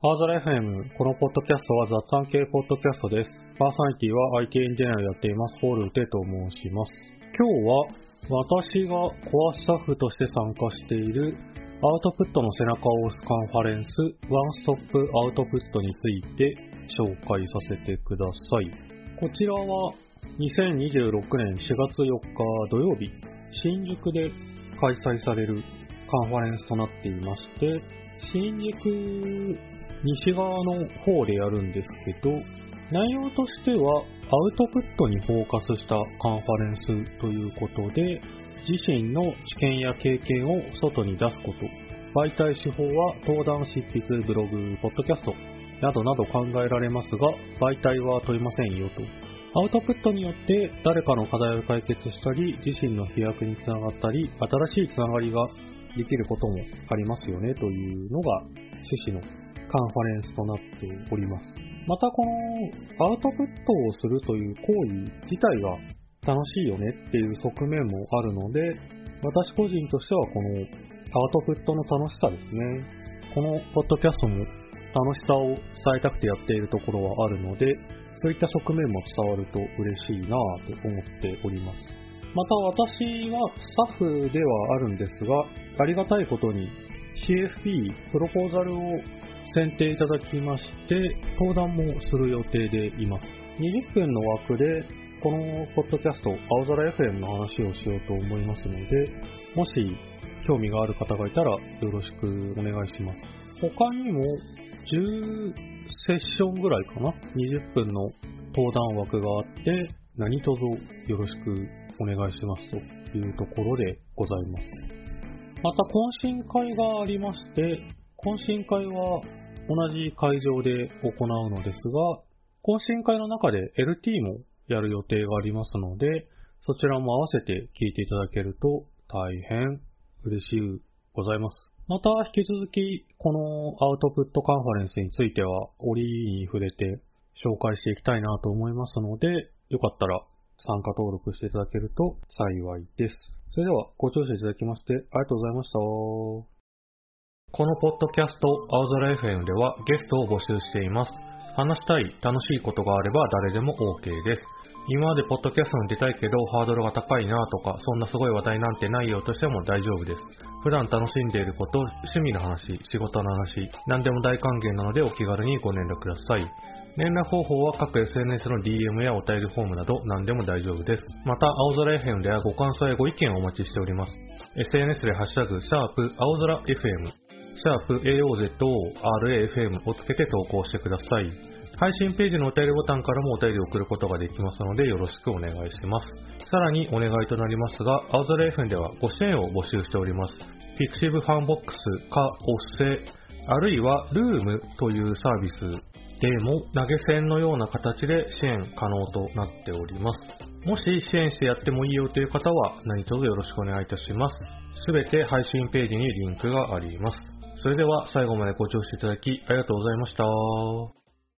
アーザラ FM、このポッドキャストは雑談系ポッドキャストです。パーソナリティは IT エンジニアをやっています、ホールテと申します。今日は私がコアスタッフとして参加しているアウトプットの背中を押すカンファレンス、ワンストップアウトプットについて紹介させてください。こちらは2026年4月4日土曜日、新宿で開催されるカンファレンスとなっていまして、新宿西側の方でやるんですけど、内容としてはアウトプットにフォーカスしたカンファレンスということで、自身の知見や経験を外に出すこと、媒体手法は登壇執筆、ブログ、ポッドキャストなどなど考えられますが、媒体は問いませんよと。アウトプットによって誰かの課題を解決したり、自身の飛躍につながったり、新しいつながりができることもありますよねというのが趣旨のカンファレンスとなっております。またこのアウトプットをするという行為自体が楽しいよねっていう側面もあるので、私個人としてはこのアウトプットの楽しさですね。このポッドキャストも楽しさを伝えたくてやっているところはあるので、そういった側面も伝わると嬉しいなぁと思っております。また私はスタッフではあるんですが、ありがたいことに CFP プロポーザルを選定いただきまして、登壇もする予定でいます。20分の枠でこのポッドキャスト、青空 FM の話をしようと思いますので、もし興味がある方がいたらよろしくお願いします。他にも10セッションぐらいかな、20分の登壇枠があって、何卒よろしくお願いしますというところでございます。また懇親会がありまして、懇親会は同じ会場で行うのですが、懇親会の中で LT もやる予定がありますので、そちらも合わせて聞いていただけると大変嬉しいございます。また引き続きこのアウトプットカンファレンスについては折に触れて紹介していきたいなと思いますので、よかったら参加登録していただけると幸いです。それではご聴取いただきましてありがとうございました。このポッドキャスト青空 FM ではゲストを募集しています。話したい楽しいことがあれば誰でも OK です。今までポッドキャストに出たいけどハードルが高いなとか、そんなすごい話題なんてないよとしても大丈夫です。普段楽しんでいること、趣味の話、仕事の話、何でも大歓迎なのでお気軽にご連絡ください。連絡方法は各 SNS の DM やお便りフォームなど何でも大丈夫です。また青空 FM ではご感想やご意見をお待ちしております。SNS でハッシュタグ青空 FM#AOZORAFM をつけて投稿してください。配信ページのお便りボタンからもお便りを送ることができますのでよろしくお願いします。さらにお願いとなりますが、青空 FM ではご支援を募集しております。Pixiv ファンボックスかおっせ、あるいは Room というサービスでも投げ銭のような形で支援可能となっております。もし支援してやってもいいよという方は何卒よろしくお願いいたします。すべて配信ページにリンクがあります。それでは最後までご聴取いただきありがとうございました。